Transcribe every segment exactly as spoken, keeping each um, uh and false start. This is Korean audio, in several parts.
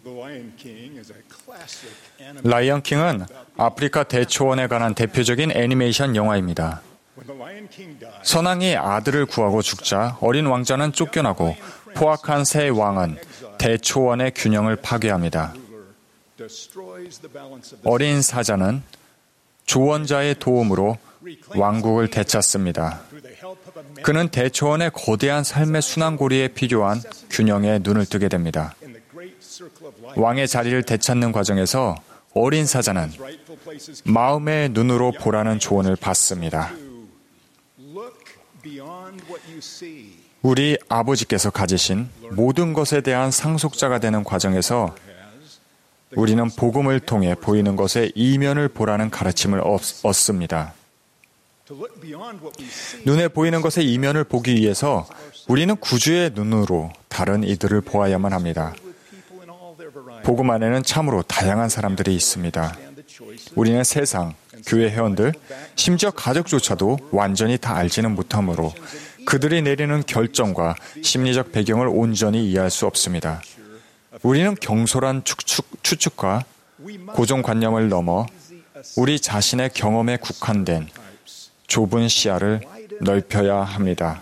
라이언 킹은 아프리카 대초원에 관한 대표적인 애니메이션 영화입니다. 선왕이 아들을 구하고 죽자 어린 왕자는 쫓겨나고 포악한 새 왕은 대초원의 균형을 파괴합니다. 어린 사자는 조언자의 도움으로 왕국을 되찾습니다. 그는 대초원의 거대한 삶의 순환고리에 필요한 균형에 눈을 뜨게 됩니다. 왕의 자리를 되찾는 과정에서 어린 사자는 마음의 눈으로 보라는 조언을 받습니다. 우리 아버지께서 가지신 모든 것에 대한 상속자가 되는 과정에서 우리는 복음을 통해 보이는 것의 이면을 보라는 가르침을 얻습니다. 눈에 보이는 것의 이면을 보기 위해서 우리는 구주의 눈으로 다른 이들을 보아야만 합니다. 복음 안에는 참으로 다양한 사람들이 있습니다. 우리는 세상, 교회 회원들, 심지어 가족조차도 완전히 다 알지는 못하므로 그들이 내리는 결정과 심리적 배경을 온전히 이해할 수 없습니다. 우리는 경솔한 추측, 추측과 고정관념을 넘어 우리 자신의 경험에 국한된 좁은 시야를 넓혀야 합니다.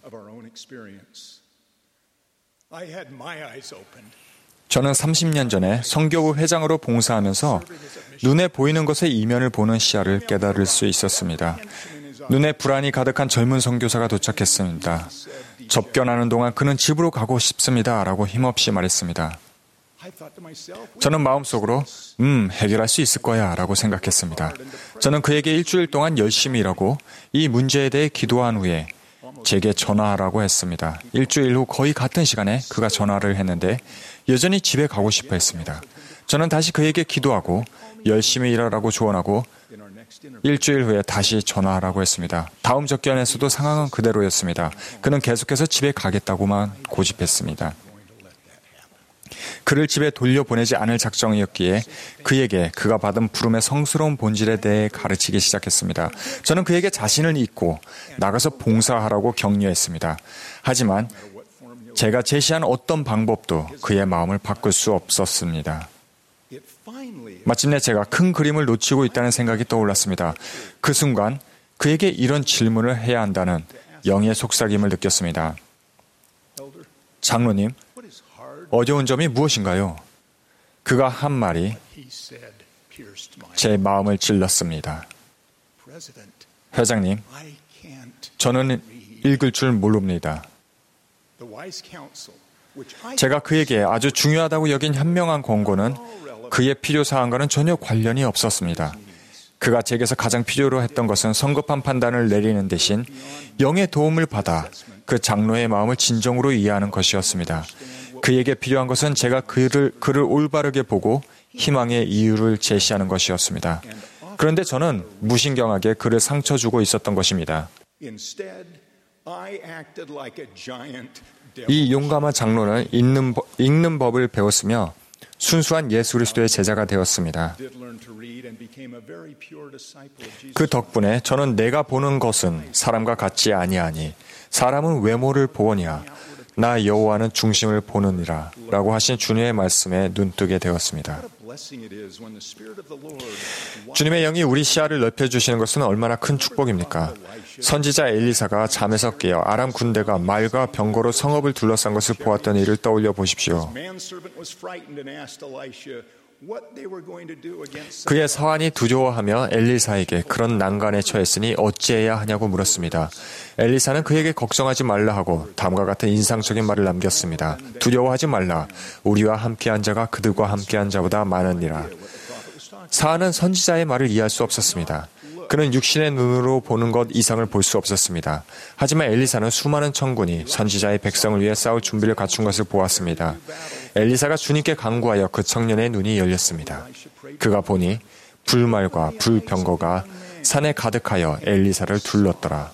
저는 삼십 년 전에 성교부 회장으로 봉사하면서 눈에 보이는 것의 이면을 보는 시야를 깨달을 수 있었습니다. 눈에 불안이 가득한 젊은 선교사가 도착했습니다. 접견하는 동안 그는 집으로 가고 싶습니다. 라고 힘없이 말했습니다. 저는 마음속으로 음, 해결할 수 있을 거야 라고 생각했습니다. 저는 그에게 일주일 동안 열심히 일하고 이 문제에 대해 기도한 후에 제게 전화하라고 했습니다. 일주일 후 거의 같은 시간에 그가 전화를 했는데 여전히 집에 가고 싶어 했습니다. 저는 다시 그에게 기도하고 열심히 일하라고 조언하고 일주일 후에 다시 전화하라고 했습니다. 다음 접견에서도 상황은 그대로였습니다. 그는 계속해서 집에 가겠다고만 고집했습니다. 그를 집에 돌려보내지 않을 작정이었기에 그에게 그가 받은 부름의 성스러운 본질에 대해 가르치기 시작했습니다. 저는 그에게 자신을 잊고 나가서 봉사하라고 격려했습니다. 하지만 제가 제시한 어떤 방법도 그의 마음을 바꿀 수 없었습니다. 마침내 제가 큰 그림을 놓치고 있다는 생각이 떠올랐습니다. 그 순간 그에게 이런 질문을 해야 한다는 영의 속삭임을 느꼈습니다. 장로님, 어려운 점이 무엇인가요? 그가 한 말이 제 마음을 찔렀습니다. 회장님, 저는 읽을 줄 모릅니다. 제가 그에게 아주 중요하다고 여긴 현명한 권고는 그의 필요사항과는 전혀 관련이 없었습니다. 그가 제게서 가장 필요로 했던 것은 성급한 판단을 내리는 대신 영의 도움을 받아 그 장로의 마음을 진정으로 이해하는 것이었습니다. 그에게 필요한 것은 제가 그를, 그를 올바르게 보고 희망의 이유를 제시하는 것이었습니다. 그런데 저는 무신경하게 그를 상처 주고 있었던 것입니다. 이 용감한 장로는 읽는, 읽는 법을 배웠으며 순수한 예수 그리스도의 제자가 되었습니다. 그 덕분에 저는 내가 보는 것은 사람과 같지 아니하니 사람은 외모를 보오냐 나 여호와는 중심을 보느니라 라고 하신 주님의 말씀에 눈뜨게 되었습니다. 주님의 영이 우리 시야를 넓혀주시는 것은 얼마나 큰 축복입니까? 선지자 엘리사가 잠에서 깨어 아람 군대가 말과 병거로 성읍을 둘러싼 것을 보았던 일을 떠올려 보십시오. 그의 사환이 두려워하며 엘리사에게 그런 난간에 처했으니 어찌해야 하냐고 물었습니다. 엘리사는 그에게 걱정하지 말라 하고 다음과 같은 인상적인 말을 남겼습니다. 두려워하지 말라. 우리와 함께한 자가 그들과 함께한 자보다 많으니라. 사환은 선지자의 말을 이해할 수 없었습니다. 그는 육신의 눈으로 보는 것 이상을 볼 수 없었습니다. 하지만 엘리사는 수많은 천군이 선지자의 백성을 위해 싸울 준비를 갖춘 것을 보았습니다. 엘리사가 주님께 간구하여 그 청년의 눈이 열렸습니다. 그가 보니 불말과 불병거가 산에 가득하여 엘리사를 둘렀더라.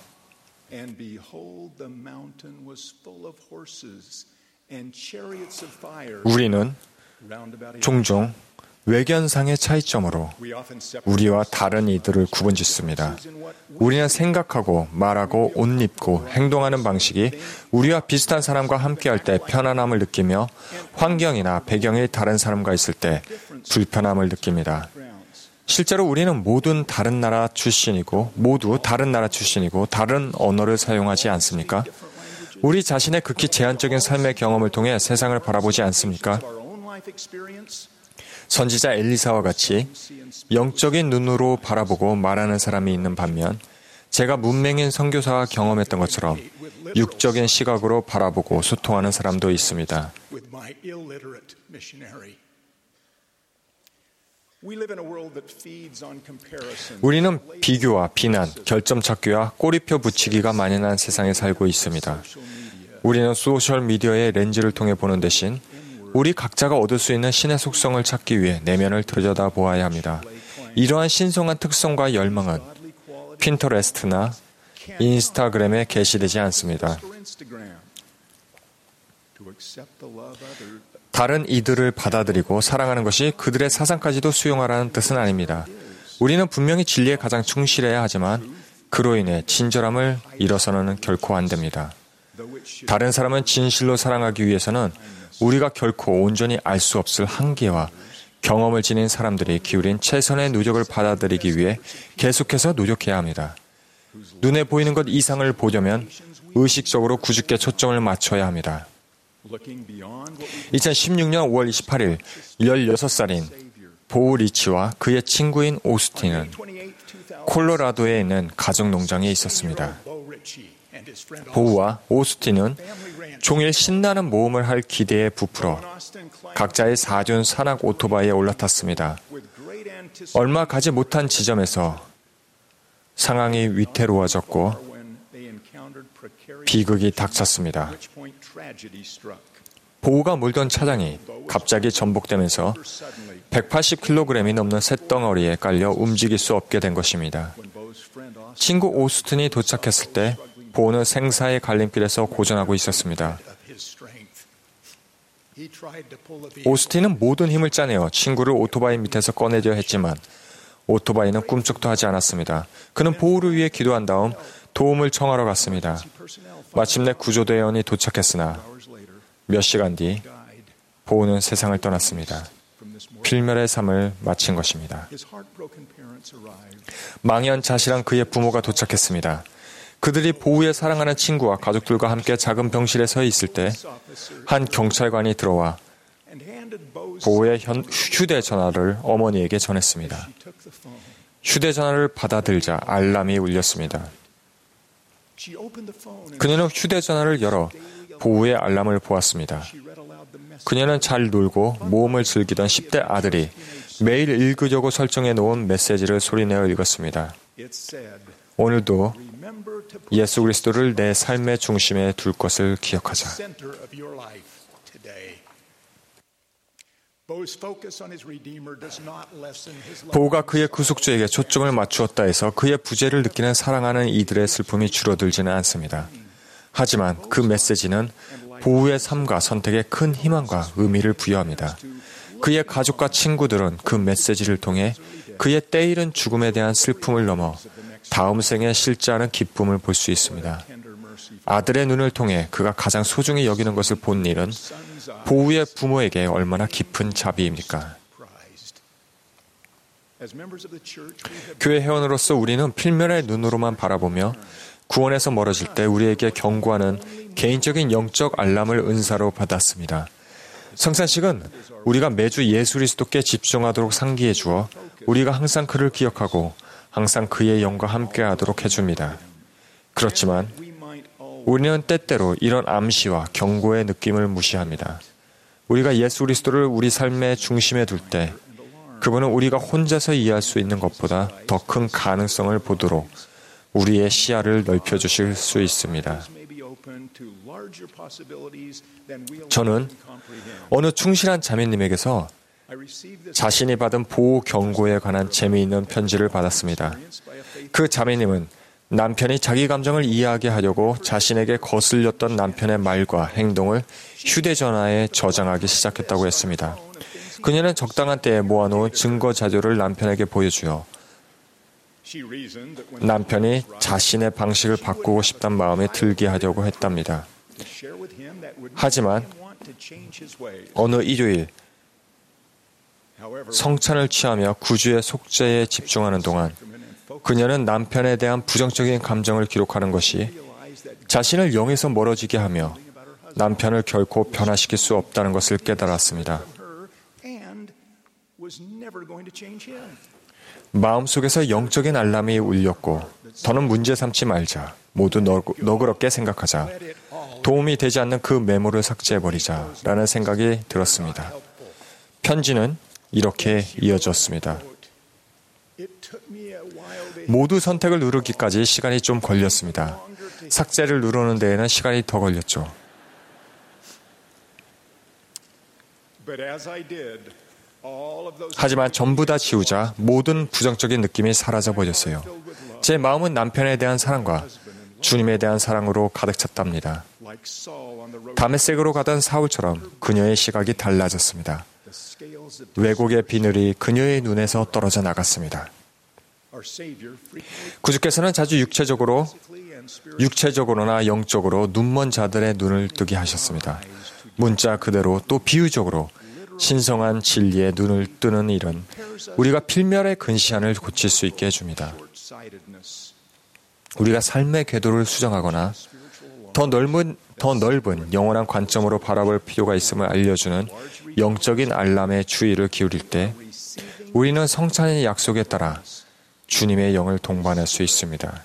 우리는 종종 외견상의 차이점으로 우리와 다른 이들을 구분짓습니다. 우리는 생각하고 말하고 옷 입고 행동하는 방식이 우리와 비슷한 사람과 함께할 때 편안함을 느끼며 환경이나 배경이 다른 사람과 있을 때 불편함을 느낍니다. 실제로 우리는 모든 다른 나라 출신이고 모두 다른 나라 출신이고 다른 언어를 사용하지 않습니까? 우리 자신의 극히 제한적인 삶의 경험을 통해 세상을 바라보지 않습니까? 선지자 엘리사와 같이 영적인 눈으로 바라보고 말하는 사람이 있는 반면 제가 문맹인 선교사가 경험했던 것처럼 육적인 시각으로 바라보고 소통하는 사람도 있습니다. 우리는 비교와 비난, 결점 찾기와 꼬리표 붙이기가 만연한 세상에 살고 있습니다. 우리는 소셜미디어의 렌즈를 통해 보는 대신 우리 각자가 얻을 수 있는 신의 속성을 찾기 위해 내면을 들여다보아야 합니다. 이러한 신성한 특성과 열망은 핀터레스트나 인스타그램에 게시되지 않습니다. 다른 이들을 받아들이고 사랑하는 것이 그들의 사상까지도 수용하라는 뜻은 아닙니다. 우리는 분명히 진리에 가장 충실해야 하지만 그로 인해 친절함을 잃어서는 결코 안 됩니다. 다른 사람은 진실로 사랑하기 위해서는 우리가 결코 온전히 알 수 없을 한계와 경험을 지닌 사람들이 기울인 최선의 노력을 받아들이기 위해 계속해서 노력해야 합니다. 눈에 보이는 것 이상을 보려면 의식적으로 구주께 초점을 맞춰야 합니다. 이천십육 년 오월 이십팔일 열여섯 살인 보 리치와 그의 친구인 오스틴은 콜로라도에 있는 가정농장에 있었습니다. 보우와 오스틴은 종일 신나는 모험을 할 기대에 부풀어 각자의 사륜 산악 오토바이에 올라탔습니다. 얼마 가지 못한 지점에서 상황이 위태로워졌고 비극이 닥쳤습니다. 보우가 몰던 차량이 갑자기 전복되면서 백팔십 킬로그램이 넘는 쇳덩어리에 깔려 움직일 수 없게 된 것입니다. 친구 오스틴이 도착했을 때 보우는 생사의 갈림길에서 고전하고 있었습니다. 오스틴은 모든 힘을 짜내어 친구를 오토바이 밑에서 꺼내려 했지만 오토바이는 꿈쩍도 하지 않았습니다. 그는 보우를 위해 기도한 다음 도움을 청하러 갔습니다. 마침내 구조대원이 도착했으나 몇 시간 뒤 보우는 세상을 떠났습니다. 필멸의 삶을 마친 것입니다. 망연자실한 그의 부모가 도착했습니다. 그들이 보우의 사랑하는 친구와 가족들과 함께 작은 병실에 서 있을 때 한 경찰관이 들어와 보우의 휴대전화를 어머니에게 전했습니다. 휴대전화를 받아들자 알람이 울렸습니다. 그녀는 휴대전화를 열어 보우의 알람을 보았습니다. 그녀는 잘 놀고 모험을 즐기던 십 대 아들이 매일 읽으려고 설정해 놓은 메시지를 소리내어 읽었습니다. 오늘도 예수 그리스도를 내 삶의 중심에 둘 것을 기억하자. 보우가 그의 구속주에게 초점을 맞추었다 해서 그의 부재를 느끼는 사랑하는 이들의 슬픔이 줄어들지는 않습니다. 하지만 그 메시지는 보우의 삶과 선택에 큰 희망과 의미를 부여합니다. 그의 가족과 친구들은 그 메시지를 통해 그의 때이른 죽음에 대한 슬픔을 넘어 다음 생에 실지 않은 기쁨을 볼 수 있습니다. 아들의 눈을 통해 그가 가장 소중히 여기는 것을 본 일은 보우의 부모에게 얼마나 깊은 자비입니까? 교회 회원으로서 우리는 필면의 눈으로만 바라보며 구원에서 멀어질 때 우리에게 경고하는 개인적인 영적 알람을 은사로 받았습니다. 성찬식은 우리가 매주 예수 그리스도께 집중하도록 상기해 주어 우리가 항상 그를 기억하고 항상 그의 영과 함께하도록 해줍니다. 그렇지만 우리는 때때로 이런 암시와 경고의 느낌을 무시합니다. 우리가 예수 그리스도를 우리 삶의 중심에 둘 때 그분은 우리가 혼자서 이해할 수 있는 것보다 더 큰 가능성을 보도록 우리의 시야를 넓혀주실 수 있습니다. 저는 어느 충실한 자매님에게서 자신이 받은 보호 경고에 관한 재미있는 편지를 받았습니다. 그 자매님은 남편이 자기 감정을 이해하게 하려고 자신에게 거슬렸던 남편의 말과 행동을 휴대전화에 저장하기 시작했다고 했습니다. 그녀는 적당한 때에 모아놓은 증거 자료를 남편에게 보여주어 남편이 자신의 방식을 바꾸고 싶단 마음에 들게 하려고 했답니다. 하지만 어느 일요일 성찬을 취하며 구주의 속죄에 집중하는 동안 그녀는 남편에 대한 부정적인 감정을 기록하는 것이 자신을 영에서 멀어지게 하며 남편을 결코 변화시킬 수 없다는 것을 깨달았습니다. 마음속에서 영적인 알람이 울렸고 더는 문제 삼지 말자. 모두 너그럽게 생각하자. 도움이 되지 않는 그 메모를 삭제해버리자 라는 생각이 들었습니다. 편지는 이렇게 이어졌습니다. 모두 선택을 누르기까지 시간이 좀 걸렸습니다. 삭제를 누르는 데에는 시간이 더 걸렸죠. 하지만 전부 다 지우자 모든 부정적인 느낌이 사라져버렸어요. 제 마음은 남편에 대한 사랑과 주님에 대한 사랑으로 가득 찼답니다. 다메섹으로 가던 사울처럼 그녀의 시각이 달라졌습니다. 왜곡의 비늘이 그녀의 눈에서 떨어져 나갔습니다. 구주께서는 자주 육체적으로, 육체적으로나 영적으로 눈먼 자들의 눈을 뜨게 하셨습니다. 문자 그대로 또 비유적으로 신성한 진리의 눈을 뜨는 일은 우리가 필멸의 근시안을 고칠 수 있게 해줍니다. 우리가 삶의 궤도를 수정하거나 더 넓은, 더 넓은 영원한 관점으로 바라볼 필요가 있음을 알려주는 영적인 알람의 주의를 기울일 때 우리는 성찬의 약속에 따라 주님의 영을 동반할 수 있습니다.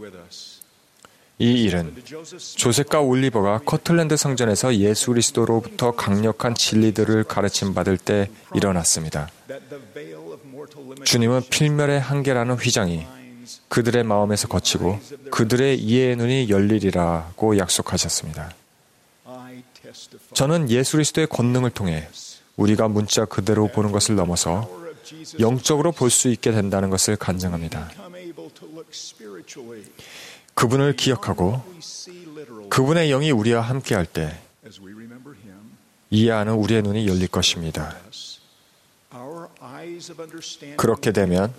이 일은 조셉과 올리버가 커틀랜드 성전에서 예수 그리스도로부터 강력한 진리들을 가르침 받을 때 일어났습니다. 주님은 필멸의 한계라는 휘장이 그들의 마음에서 거치고 그들의 이해의 눈이 열리리라고 약속하셨습니다. 저는 예수 그리스도의 권능을 통해 우리가 문자 그대로 보는 것을 넘어서 영적으로 볼 수 있게 된다는 것을 간증합니다. 그분을 기억하고 그분의 영이 우리와 함께할 때 이해하는 우리의 눈이 열릴 것입니다. 그렇게 되면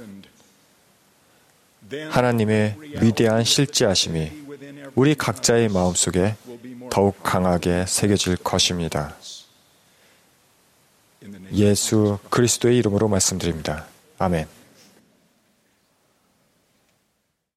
하나님의 위대한 실제하심이 우리 각자의 마음속에 더욱 강하게 새겨질 것입니다. 예수 그리스도의 이름으로 말씀드립니다. 아멘.